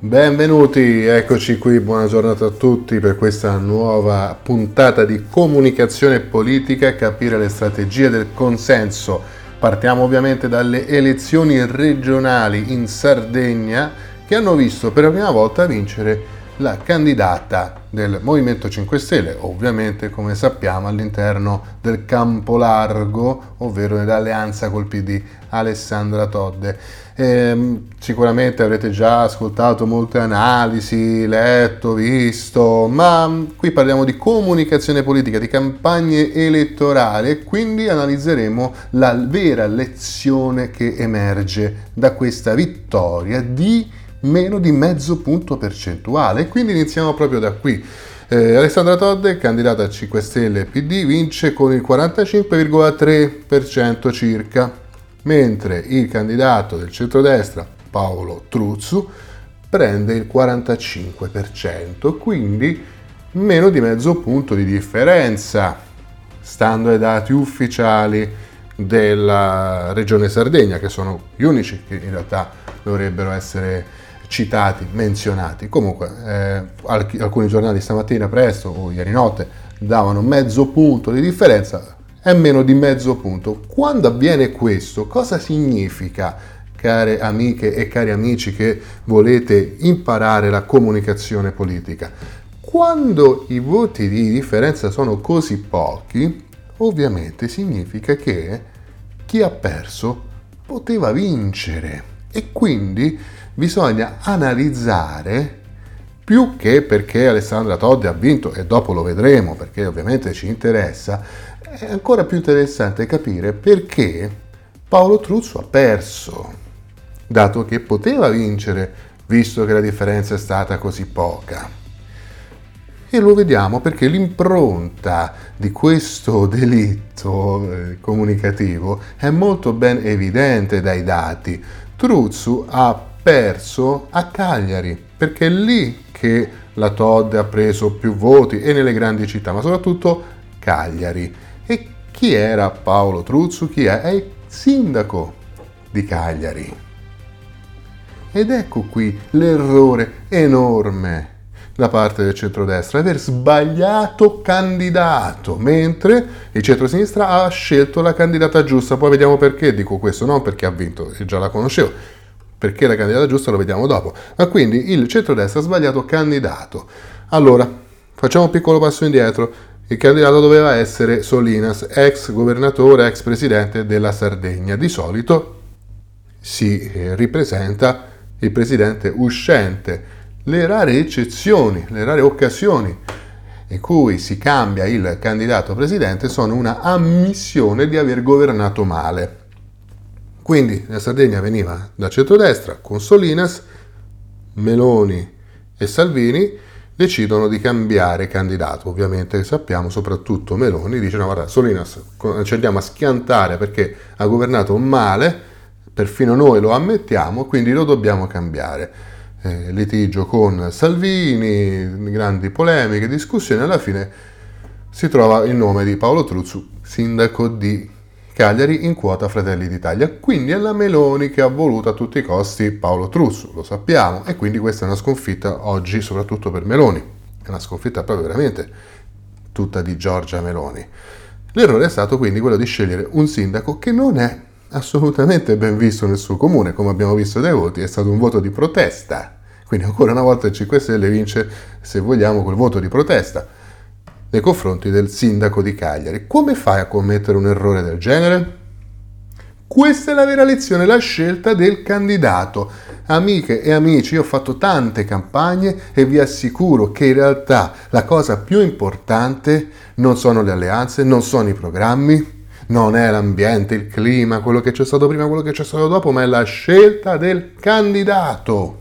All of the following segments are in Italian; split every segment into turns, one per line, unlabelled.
Benvenuti, eccoci qui, buona giornata a tutti per questa nuova puntata di comunicazione politica, capire le strategie del consenso. Partiamo ovviamente dalle elezioni regionali in Sardegna che hanno visto per la prima volta vincere la candidata del Movimento 5 Stelle, ovviamente come sappiamo all'interno del campo largo, ovvero dell'alleanza col PD, Alessandra Todde. Sicuramente avrete già ascoltato molte analisi, letto, visto, ma qui parliamo di comunicazione politica, di campagne elettorali e quindi analizzeremo la vera lezione che emerge da questa vittoria di meno di mezzo punto percentuale. Quindi iniziamo proprio da qui. Alessandra Todde, candidata a 5 Stelle PD, vince con il 45,3% circa, mentre il candidato del centrodestra, Paolo Truzzu, prende il 45%, quindi meno di mezzo punto di differenza, stando ai dati ufficiali della Regione Sardegna, che sono gli unici che in realtà dovrebbero essere citati, menzionati. Comunque alcuni giornali stamattina presto o ieri notte davano mezzo punto di differenza, è meno di mezzo punto. Quando avviene questo, cosa significa, care amiche e cari amici che volete imparare la comunicazione politica? Quando i voti di differenza sono così pochi, ovviamente significa che chi ha perso poteva vincere e quindi bisogna analizzare, più che perché Alessandra Todde ha vinto, e dopo lo vedremo perché ovviamente ci interessa, è ancora più interessante capire perché Paolo Truzzu ha perso, dato che poteva vincere visto che la differenza è stata così poca. E lo vediamo perché l'impronta di questo delitto comunicativo è molto ben evidente dai dati. Truzzu ha perso a Cagliari, perché è lì che la Todde ha preso più voti e nelle grandi città, ma soprattutto Cagliari. E chi era Paolo Truzzu? Chi è? È il sindaco di Cagliari. Ed ecco qui l'errore enorme da parte del centrodestra, aver sbagliato candidato, mentre il centrosinistra ha scelto la candidata giusta. Poi vediamo perché dico questo, non perché ha vinto, già la conoscevo, perché la candidata giusta lo vediamo dopo. Ma quindi il centrodestra ha sbagliato candidato. Allora, facciamo un piccolo passo indietro. Il candidato doveva essere Solinas, ex governatore, ex presidente della Sardegna. Di solito si ripresenta il presidente uscente. Le rare eccezioni, le rare occasioni in cui si cambia il candidato presidente sono una ammissione di aver governato male. Quindi la Sardegna veniva da centrodestra con Solinas, Meloni e Salvini decidono di cambiare candidato. Ovviamente sappiamo, soprattutto Meloni dice no guarda, Solinas ci andiamo a schiantare perché ha governato male, perfino noi lo ammettiamo, quindi lo dobbiamo cambiare. Litigio con Salvini, grandi polemiche, discussioni, alla fine si trova il nome di Paolo Truzzu, sindaco di Cagliari in quota Fratelli d'Italia. Quindi è la Meloni che ha voluto a tutti i costi Paolo Truzzu, lo sappiamo, e quindi questa è una sconfitta oggi soprattutto per Meloni, è una sconfitta proprio veramente tutta di Giorgia Meloni. L'errore è stato quindi quello di scegliere un sindaco che non è assolutamente ben visto nel suo comune, come abbiamo visto dai voti, è stato un voto di protesta, quindi ancora una volta il 5 Stelle vince, se vogliamo, col voto di protesta nei confronti del sindaco di Cagliari. Come fai a commettere un errore del genere? Questa è la vera lezione, la scelta del candidato. Amiche e amici, io ho fatto tante campagne e vi assicuro che in realtà la cosa più importante non sono le alleanze, non sono i programmi, non è l'ambiente, il clima, quello che c'è stato prima, quello che c'è stato dopo, ma è la scelta del candidato.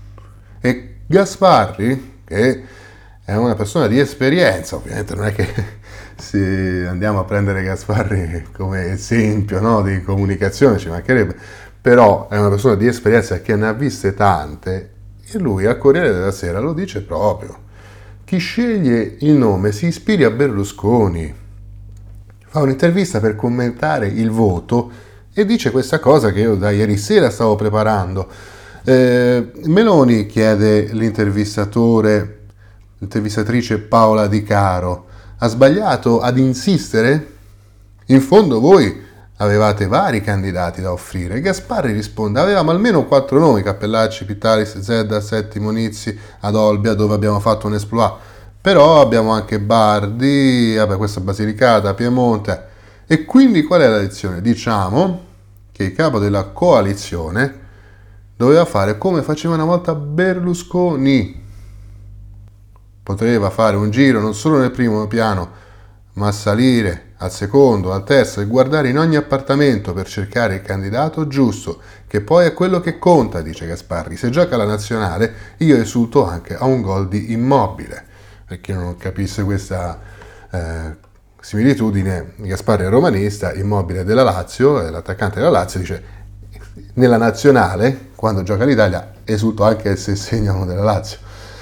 E Gasparri, che è una persona di esperienza, ovviamente non è che se andiamo a prendere Gasparri come esempio, no, di comunicazione, ci mancherebbe, però è una persona di esperienza che ne ha viste tante e lui al Corriere della Sera lo dice proprio. Chi sceglie il nome si ispiri a Berlusconi. Fa un'intervista per commentare il voto e dice questa cosa che io da ieri sera stavo preparando. Meloni, chiede l'intervistatrice Paola Di Caro, ha sbagliato ad insistere? In fondo voi avevate vari candidati da offrire. Gasparri risponde: avevamo almeno 4 nomi, Cappellacci, Pittalis, Zedda, Setti, Monizzi, ad Olbia, dove abbiamo fatto un exploit. Però abbiamo anche Bardi, questa Basilicata, Piemonte. E quindi qual è la lezione? Diciamo che il capo della coalizione doveva fare come faceva una volta Berlusconi. Poteva fare un giro non solo nel primo piano, ma salire al secondo, al terzo e guardare in ogni appartamento per cercare il candidato giusto, che poi è quello che conta, dice Gasparri. Se gioca la nazionale, io esulto anche a un gol di Immobile. Per chi non capisse questa similitudine, Gasparri è romanista, Immobile della Lazio, è l'attaccante della Lazio, dice: nella nazionale, quando gioca l'Italia, esulto anche se segnano della Lazio.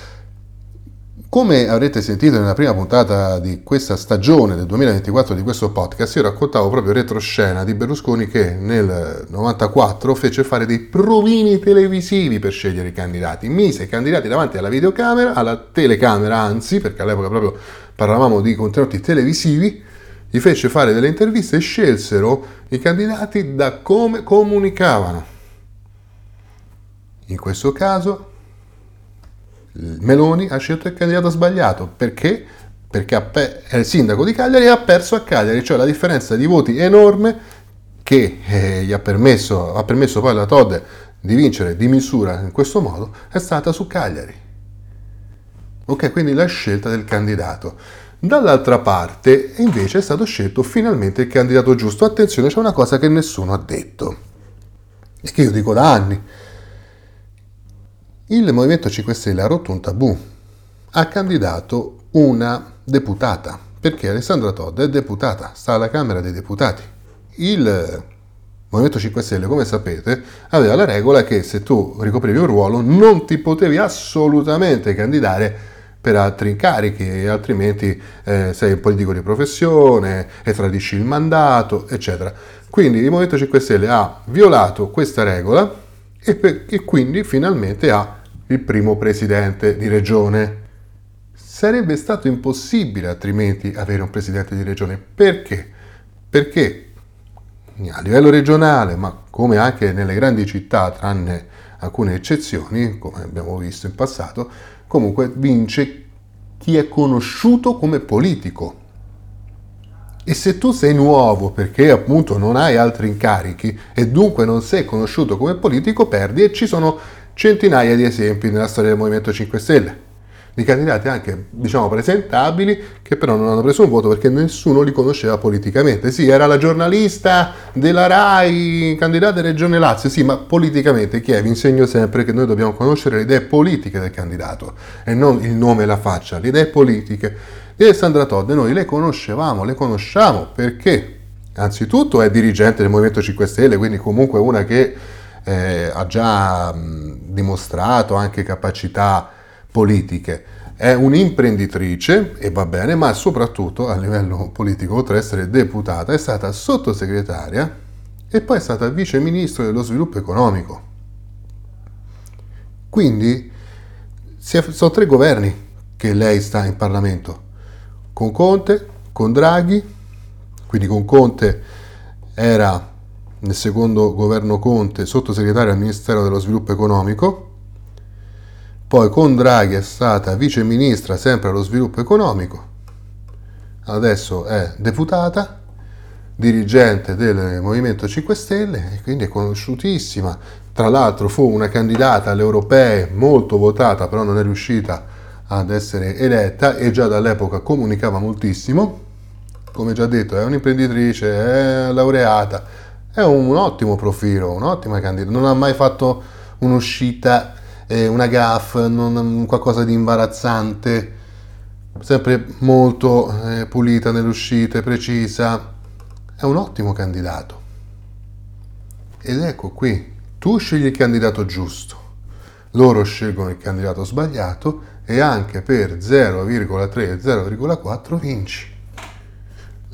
Come avrete sentito nella prima puntata di questa stagione del 2024 di questo podcast, io raccontavo proprio retroscena di Berlusconi che nel 94 fece fare dei provini televisivi per scegliere i candidati. Mise i candidati davanti alla videocamera, alla telecamera anzi, perché all'epoca proprio parlavamo di contenuti televisivi, gli fece fare delle interviste e scelsero i candidati da come comunicavano. In questo caso Meloni ha scelto il candidato sbagliato. Perché? Perché è il sindaco di Cagliari e ha perso a Cagliari, cioè la differenza di voti enorme che gli ha permesso poi alla Todde di vincere di misura in questo modo è stata su Cagliari. Ok, quindi la scelta del candidato. Dall'altra parte invece è stato scelto finalmente il candidato giusto. Attenzione, c'è una cosa che nessuno ha detto e che io dico da anni. Il Movimento 5 Stelle ha rotto un tabù, ha candidato una deputata, perché Alessandra Todde è deputata, sta alla Camera dei Deputati. Il Movimento 5 Stelle, come sapete, aveva la regola che se tu ricoprivi un ruolo non ti potevi assolutamente candidare per altri incarichi, altrimenti sei un politico di professione e tradisci il mandato, eccetera. Quindi il Movimento 5 Stelle ha violato questa regola e quindi finalmente ha il primo presidente di regione. Sarebbe stato impossibile altrimenti avere un presidente di regione. Perché? Perché a livello regionale, ma come anche nelle grandi città, tranne alcune eccezioni, come abbiamo visto in passato, comunque vince chi è conosciuto come politico. E se tu sei nuovo perché appunto non hai altri incarichi e dunque non sei conosciuto come politico, perdi, e ci sono centinaia di esempi nella storia del Movimento 5 Stelle, di candidati anche, diciamo, presentabili, che però non hanno preso un voto perché nessuno li conosceva politicamente. Sì, era la giornalista della RAI, candidata in Regione Lazio, sì, ma politicamente chi è? Vi insegno sempre che noi dobbiamo conoscere le idee politiche del candidato e non il nome e la faccia, le idee politiche. E Alessandra Todde noi le conosciamo perché anzitutto è dirigente del Movimento 5 Stelle, quindi comunque una che ha già dimostrato anche capacità politiche, è un'imprenditrice e va bene, ma soprattutto a livello politico, oltre ad essere deputata, è stata sottosegretaria e poi è stata vice ministro dello sviluppo economico. Quindi sono 3 governi che lei sta in Parlamento, con Conte, con Draghi, quindi con Conte era nel secondo governo Conte sottosegretario al Ministero dello Sviluppo Economico, poi con Draghi è stata vice ministra sempre allo sviluppo economico, adesso è deputata, dirigente del Movimento 5 Stelle e quindi è conosciutissima. Tra l'altro fu una candidata alle europee molto votata, però non è riuscita ad essere eletta e già dall'epoca comunicava moltissimo. Come già detto, è un'imprenditrice, è laureata, è un ottimo profilo, un'ottima candidata, non ha mai fatto un'uscita, una gaffe, qualcosa di imbarazzante, sempre molto pulita nelle uscite, precisa, è un ottimo candidato. Ed ecco qui, tu scegli il candidato giusto, loro scelgono il candidato sbagliato e anche per 0,3 e 0,4 vinci.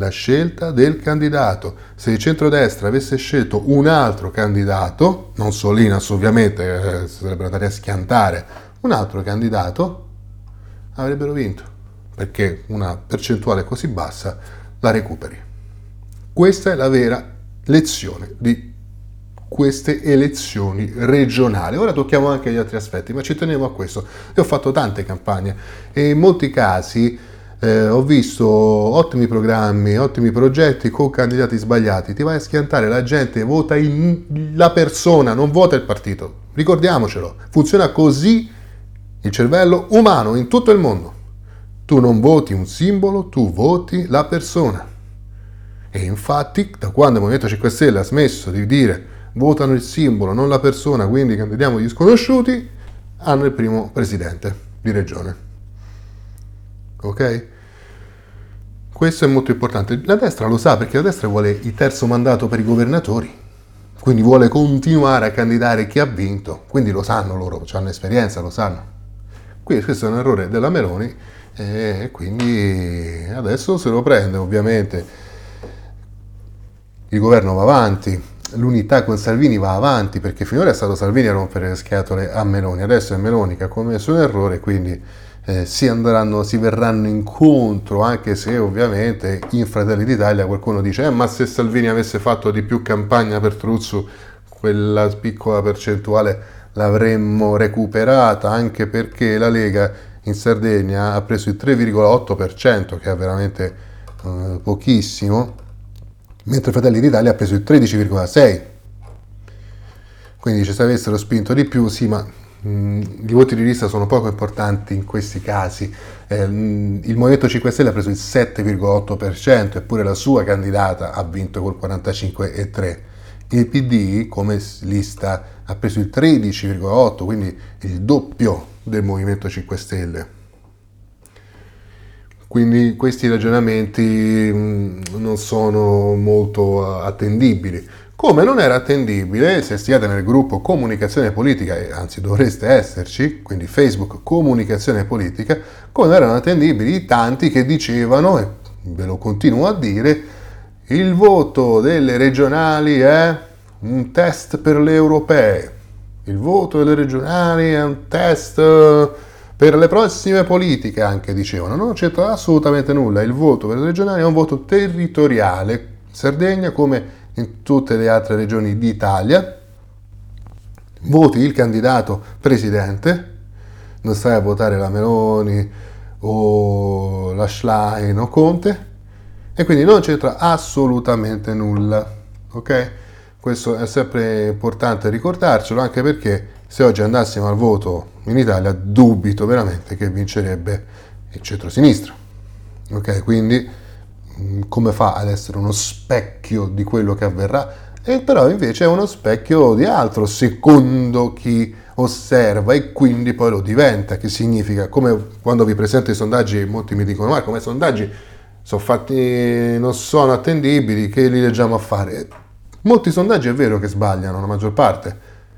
la scelta del candidato. Se il centrodestra avesse scelto un altro candidato, non Solinas ovviamente, si sarebbero andati a schiantare, un altro candidato, avrebbero vinto, perché una percentuale così bassa la recuperi. Questa è la vera lezione di queste elezioni regionali. Ora tocchiamo anche gli altri aspetti, ma ci tenevo a questo. Io ho fatto tante campagne e in molti casi ho visto ottimi programmi, ottimi progetti con candidati sbagliati. Ti vai a schiantare, la gente vota la persona, non vota il partito. Ricordiamocelo, funziona così il cervello umano in tutto il mondo. Tu non voti un simbolo, tu voti la persona. E infatti, da quando il Movimento 5 Stelle ha smesso di dire votano il simbolo, non la persona, quindi candidiamo gli sconosciuti, hanno il primo presidente di regione. Ok? Questo è molto importante. La destra lo sa, perché la destra vuole il terzo mandato per i governatori, quindi vuole continuare a candidare chi ha vinto, quindi lo sanno loro, hanno esperienza, lo sanno. Quindi questo è un errore della Meloni e quindi adesso se lo prende, ovviamente il governo va avanti, l'unità con Salvini va avanti, perché finora è stato Salvini a rompere le scatole a Meloni, adesso è Meloni che ha commesso un errore, quindi si verranno incontro, anche se ovviamente in Fratelli d'Italia qualcuno dice ma se Salvini avesse fatto di più campagna per Truzzu quella piccola percentuale l'avremmo recuperata, anche perché la Lega in Sardegna ha preso il 3,8%, che è veramente pochissimo, mentre Fratelli d'Italia ha preso il 13,6%. Quindi se avessero spinto di più, sì, ma i voti di lista sono poco importanti in questi casi. Il Movimento 5 Stelle ha preso il 7,8%, eppure la sua candidata ha vinto col 45,3%. Il PD come lista ha preso il 13,8%, quindi il doppio del Movimento 5 Stelle. Quindi questi ragionamenti non sono molto attendibili. Come non era attendibile, se siete nel gruppo Comunicazione Politica, e anzi dovreste esserci, quindi Facebook Comunicazione Politica, come non erano attendibili i tanti che dicevano, e ve lo continuo a dire, il voto delle regionali è un test per le europee. Il voto delle regionali è un test per le prossime politiche, anche dicevano. Non c'entra assolutamente nulla. Il voto per le regionali è un voto territoriale. In Sardegna, come in tutte le altre regioni d'Italia, voti il candidato presidente, non stai a votare la Meloni o la Schlein o Conte, e quindi non c'entra assolutamente nulla, ok? Questo è sempre importante ricordarcelo, anche perché se oggi andassimo al voto in Italia dubito veramente che vincerebbe il centro-sinistra, ok? Quindi come fa ad essere uno specchio di quello che avverrà? E però invece è uno specchio di altro, secondo chi osserva, e quindi poi lo diventa, che significa, come quando vi presento i sondaggi, molti mi dicono ma come sondaggi sono fatti, non sono attendibili, che li leggiamo a fare? Molti sondaggi è vero che sbagliano, la maggior parte,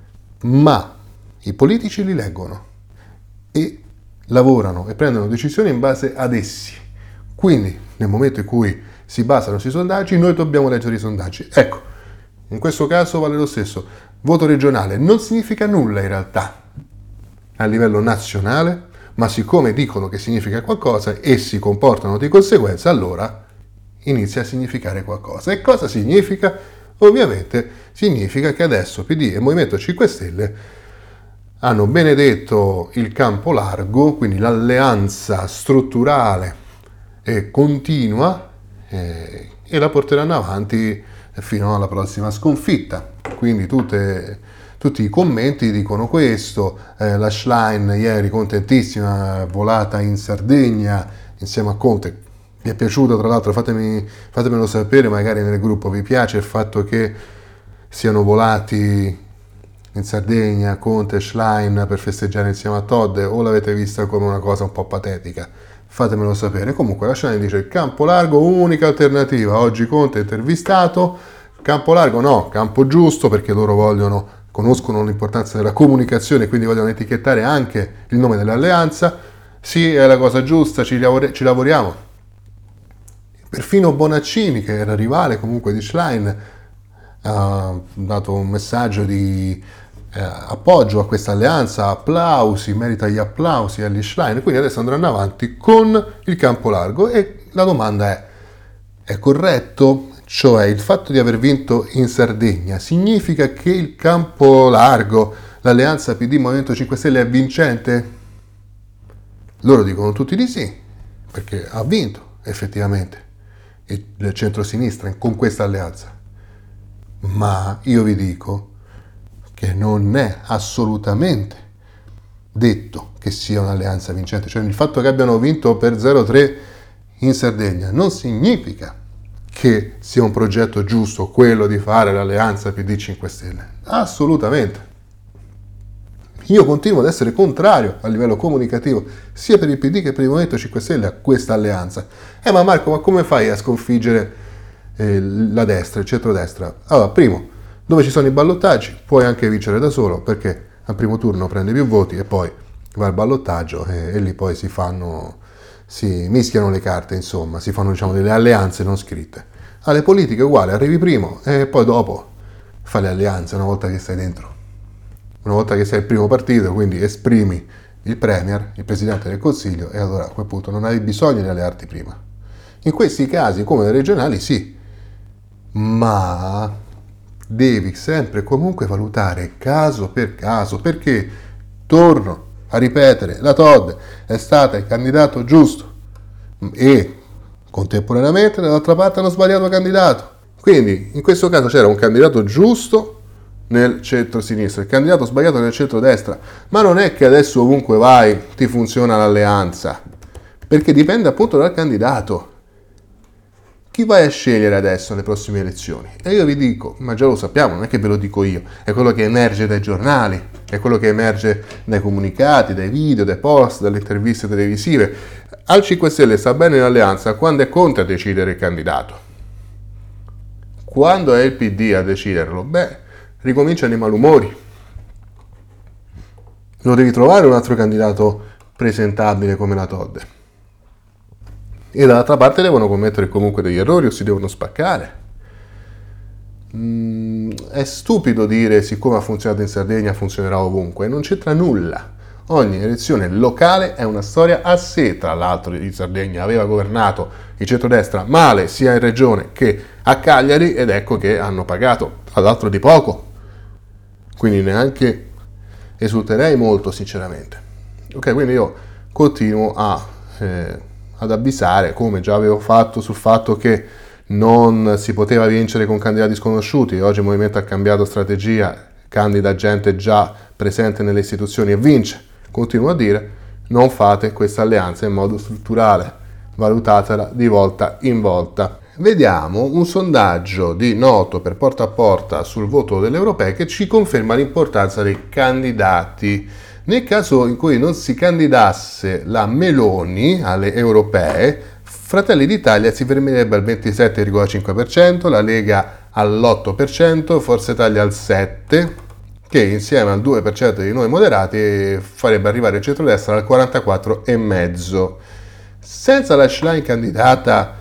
ma i politici li leggono e lavorano e prendono decisioni in base ad essi. Quindi nel momento in cui si basano sui sondaggi, noi dobbiamo leggere i sondaggi. Ecco, in questo caso vale lo stesso. Voto regionale non significa nulla in realtà a livello nazionale, ma siccome dicono che significa qualcosa e si comportano di conseguenza, allora inizia a significare qualcosa. E cosa significa? Ovviamente significa che adesso PD e Movimento 5 Stelle hanno benedetto il campo largo, quindi l'alleanza strutturale e continua, e la porteranno avanti fino alla prossima sconfitta. Quindi tutti i commenti dicono questo. La Schlein ieri contentissima, volata in Sardegna insieme a Conte. Vi è piaciuto, tra l'altro? Fatemelo sapere magari nel gruppo. Vi piace il fatto che siano volati in Sardegna Conte e Schlein per festeggiare insieme a Todd, o l'avete vista come una cosa un po' patetica? Fatemelo sapere. Comunque la Schlein dice: il campo largo, unica alternativa. Oggi Conte è intervistato. Campo largo no, campo giusto, perché loro conoscono l'importanza della comunicazione, quindi vogliono etichettare anche il nome dell'alleanza. Sì, è la cosa giusta, ci lavoriamo. Perfino Bonaccini, che era rivale comunque di Schlein, ha dato un messaggio di appoggio a questa alleanza, applausi, merita gli applausi agli Schlein, quindi adesso andranno avanti con il campo largo e la domanda è corretto? Cioè il fatto di aver vinto in Sardegna significa che il campo largo, l'alleanza PD Movimento 5 Stelle è vincente? Loro dicono tutti di sì, perché ha vinto effettivamente il centro-sinistra con questa alleanza. Ma io vi dico che non è assolutamente detto che sia un'alleanza vincente. Cioè il fatto che abbiano vinto per 0-3 in Sardegna non significa che sia un progetto giusto quello di fare l'alleanza PD 5 Stelle. Assolutamente. Io continuo ad essere contrario a livello comunicativo sia per il PD che per il Movimento 5 Stelle a questa alleanza. Ma Marco, ma come fai a sconfiggere la destra, il centrodestra? Allora, primo, dove ci sono i ballottaggi puoi anche vincere da solo, perché al primo turno prendi più voti e poi va al ballottaggio e lì poi si mischiano le carte, insomma, si fanno diciamo delle alleanze non scritte. Alle politiche uguale, arrivi primo e poi dopo fai le alleanze una volta che sei dentro. Una volta che sei il primo partito, quindi esprimi il Premier, il Presidente del Consiglio, e allora a quel punto non hai bisogno di allearti prima. In questi casi, come le regionali, sì, ma devi sempre e comunque valutare caso per caso, perché, torno a ripetere, la Todde è stata il candidato giusto e contemporaneamente dall'altra parte hanno sbagliato candidato. Quindi in questo caso c'era un candidato giusto nel centro-sinistra, il candidato sbagliato nel centro-destra, ma non è che adesso ovunque vai ti funziona l'alleanza, perché dipende appunto dal candidato. Chi vai a scegliere adesso alle prossime elezioni? E io vi dico, ma già lo sappiamo, non è che ve lo dico io, è quello che emerge dai giornali, è quello che emerge dai comunicati, dai video, dai post, dalle interviste televisive. Al 5 Stelle sta bene l'alleanza quando è Conte a decidere il candidato. Quando è il PD a deciderlo, ricominciano i malumori. Non devi trovare un altro candidato presentabile come la Todde. E dall'altra parte devono commettere comunque degli errori o si devono spaccare. È stupido dire siccome ha funzionato in Sardegna funzionerà ovunque, non c'entra nulla. Ogni elezione locale è una storia a sé. Tra l'altro in Sardegna aveva governato il centrodestra male sia in regione che a Cagliari ed ecco che hanno pagato, tra l'altro di poco. Quindi neanche esulterei molto sinceramente. Ok, quindi io continuo ad avvisare, come già avevo fatto, sul fatto che non si poteva vincere con candidati sconosciuti. Oggi il movimento ha cambiato strategia, candida gente già presente nelle istituzioni e vince. Continuo a dire, non fate questa alleanza in modo strutturale, valutatela di volta in volta. Vediamo un sondaggio di Noto per porta a porta sul voto delle europee che ci conferma l'importanza dei candidati. Nel caso in cui non si candidasse la Meloni alle europee, Fratelli d'Italia si fermerebbe al 27,5%, la Lega all'8%, Forza Italia al 7%, che insieme al 2% di noi moderati farebbe arrivare il centrodestra al 44,5%. Senza la Schlein candidata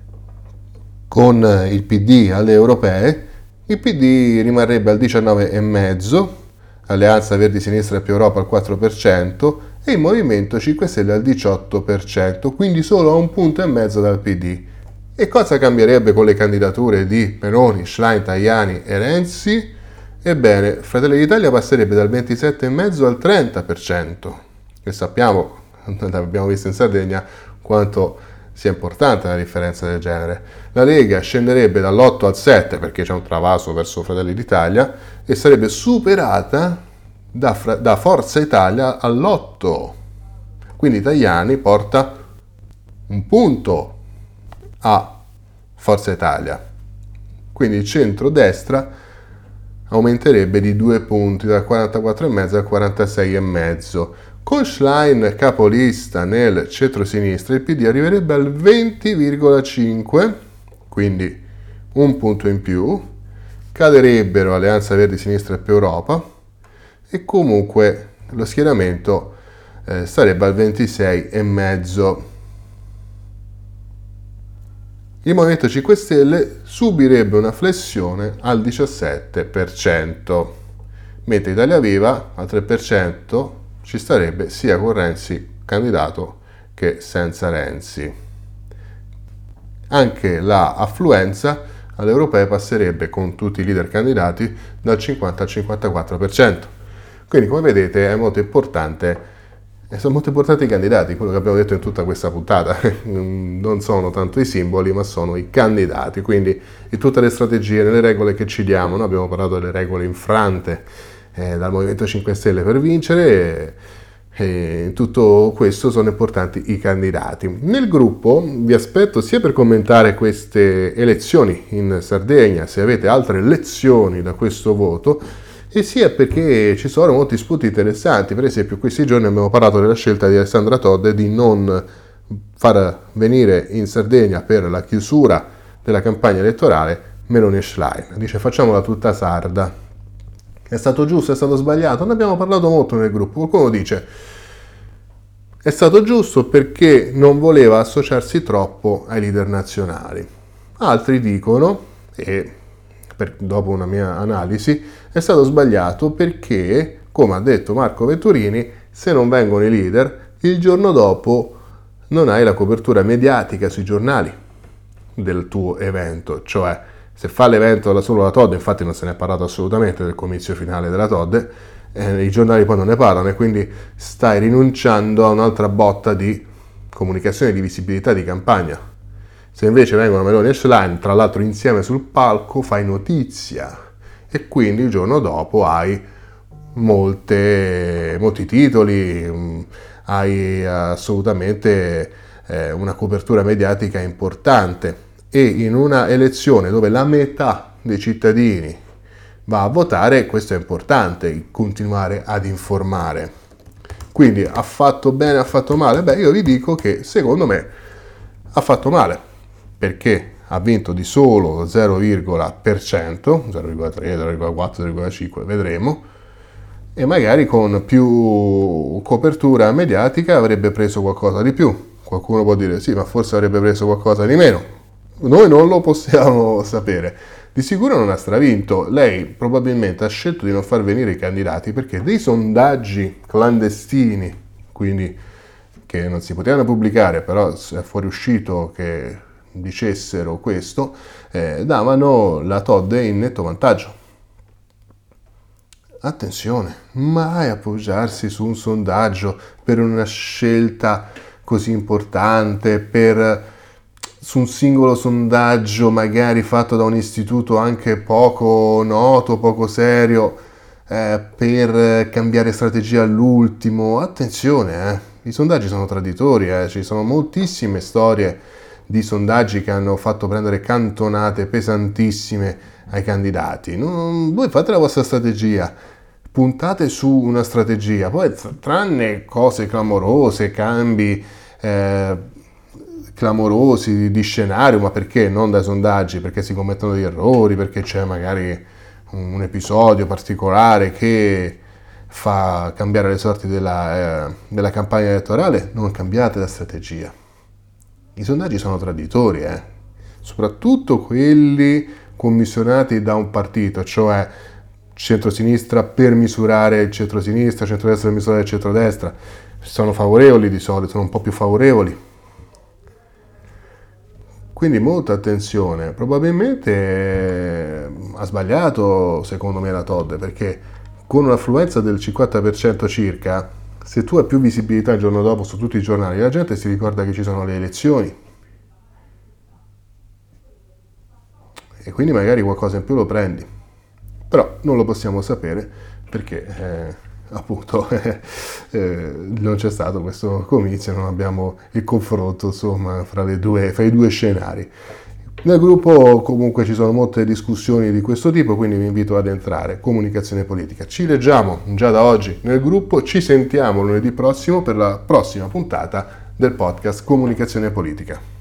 con il PD alle europee, il PD rimarrebbe al 19,5%, Alleanza Verdi Sinistra e più Europa al 4% e il Movimento 5 Stelle al 18%, quindi solo a 1,5 punti dal PD. E cosa cambierebbe con le candidature di Meloni, Schlein, Tajani e Renzi? Ebbene, Fratelli d'Italia passerebbe dal 27,5% al 30%, e sappiamo, l'abbiamo visto in Sardegna, quanto sia importante una differenza del genere. La Lega scenderebbe dall'8 al 7 perché c'è un travaso verso Fratelli d'Italia e sarebbe superata da Forza Italia all'8. Quindi Tajani porta un punto a Forza Italia. Quindi il centro-destra aumenterebbe di 2 punti, dal 44,5 al 46,5. Con Schlein capolista nel centro-sinistra, il PD arriverebbe al 20,5, quindi un punto in più, caderebbero Alleanza Verdi Sinistra e più Europa e comunque lo schieramento sarebbe al 26,5. il Movimento 5 Stelle subirebbe una flessione al 17%, mentre Italia Viva al 3% ci starebbe sia con Renzi candidato che senza Renzi. Anche la affluenza alle europee passerebbe con tutti i leader candidati dal 50 al 54%. Quindi, come vedete, è molto importante. E sono molto importanti i candidati, quello che abbiamo detto in tutta questa puntata. Non sono tanto i simboli, ma sono i candidati. Quindi, in tutte le strategie, nelle regole che ci diamo, noi abbiamo parlato delle regole infrante dal Movimento 5 Stelle per vincere. E in tutto questo sono importanti i candidati. Nel gruppo vi aspetto sia per commentare queste elezioni in Sardegna, se avete altre lezioni da questo voto, e sia perché ci sono molti spunti interessanti. Per esempio, questi giorni abbiamo parlato della scelta di Alessandra Todde di non far venire in Sardegna per la chiusura della campagna elettorale Meloni e Schlein. Dice: facciamola tutta sarda. È stato giusto, è stato sbagliato? Ne abbiamo parlato molto nel gruppo. Qualcuno dice: è stato giusto perché non voleva associarsi troppo ai leader nazionali. Altri dicono, e dopo una mia analisi, è stato sbagliato perché, come ha detto Marco Vetturini, se non vengono i leader, il giorno dopo non hai la copertura mediatica sui giornali del tuo evento. Cioè, se fa l'evento solo la Todde, infatti non se ne è parlato assolutamente del comizio finale della Todde, i giornali poi non ne parlano, e quindi stai rinunciando a un'altra botta di comunicazione, di visibilità, di campagna. Se invece vengono Meloni e Schlein, tra l'altro insieme sul palco, fai notizia, e quindi il giorno dopo hai molti titoli, hai assolutamente una copertura mediatica importante. E in una elezione dove la metà dei cittadini va a votare, questo è importante, continuare ad informare. Quindi ha fatto bene, ha fatto male? Beh, io vi dico che secondo me ha fatto male, perché ha vinto di solo 0,%, 0,3, 0,4, 0,5, vedremo, e magari con più copertura mediatica avrebbe preso qualcosa di più. Qualcuno può dire sì, ma forse avrebbe preso qualcosa di meno. Noi non lo possiamo sapere. Di sicuro non ha stravinto. Lei probabilmente ha scelto di non far venire i candidati perché dei sondaggi clandestini, quindi che non si potevano pubblicare, però è fuoriuscito che dicessero questo, davano la Todde in netto vantaggio. Attenzione, mai appoggiarsi su un sondaggio per una scelta così importante, su un singolo sondaggio magari fatto da un istituto anche poco noto, poco serio, per cambiare strategia all'ultimo. Attenzione, i sondaggi sono traditori, ci sono moltissime storie di sondaggi che hanno fatto prendere cantonate pesantissime ai candidati. Voi fate la vostra strategia, puntate su una strategia, poi tranne cose clamorose, cambi clamorosi di scenario, ma perché non dai sondaggi? Perché si commettono degli errori, perché c'è magari un episodio particolare che fa cambiare le sorti della campagna elettorale. Non cambiate la strategia. I sondaggi sono traditori, soprattutto quelli commissionati da un partito, cioè centrosinistra per misurare il centrosinistra, centrodestra per misurare il centrodestra. Sono favorevoli di solito, sono un po' più favorevoli. Quindi molta attenzione. Probabilmente ha sbagliato, secondo me, la Todde, perché con un'affluenza del 50% circa, se tu hai più visibilità il giorno dopo su tutti i giornali, la gente si ricorda che ci sono le elezioni e quindi magari qualcosa in più lo prendi. Però non lo possiamo sapere perché appunto non c'è stato questo comizio, non abbiamo il confronto insomma fra i due scenari. Nel gruppo comunque ci sono molte discussioni di questo tipo, quindi vi invito ad entrare. Comunicazione politica. Ci leggiamo già da oggi nel gruppo, ci sentiamo lunedì prossimo per la prossima puntata del podcast Comunicazione politica.